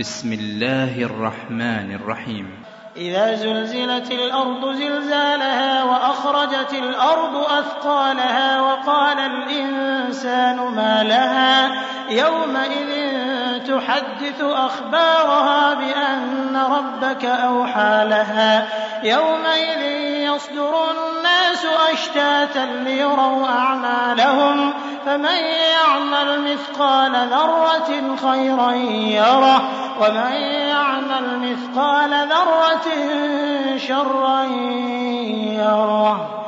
بسم الله الرحمن الرحيم. إذا زلزلت الأرض زلزالها وأخرجت الأرض أثقالها وقال الإنسان ما لها يومئذ تحدث أخبارها بأن ربك أوحى لها يومئذ يصدر الناس أشتاتا ليروا أعمالهم فمن يعمل مثقال ذرة خيرا يره ومن يعمل مثقال ذرة شرا يره.